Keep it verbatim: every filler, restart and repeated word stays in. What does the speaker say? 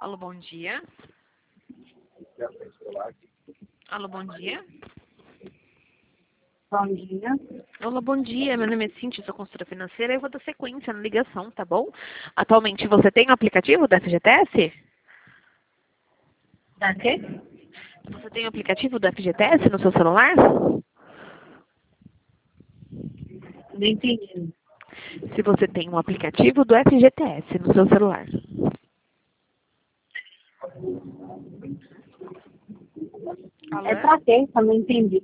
Alô, bom dia. Alô, bom dia. Bom dia. Olá, bom dia. Meu nome é Cintia, sou consultora financeira e eu vou dar sequência na ligação, tá bom? Atualmente você tem o aplicativo da F G T S? Da quê? Você tem o aplicativo do F G T S no seu celular? Não entendi. Se você tem um aplicativo do F G T S no seu celular. Alô? É pra quê? Eu não entendi.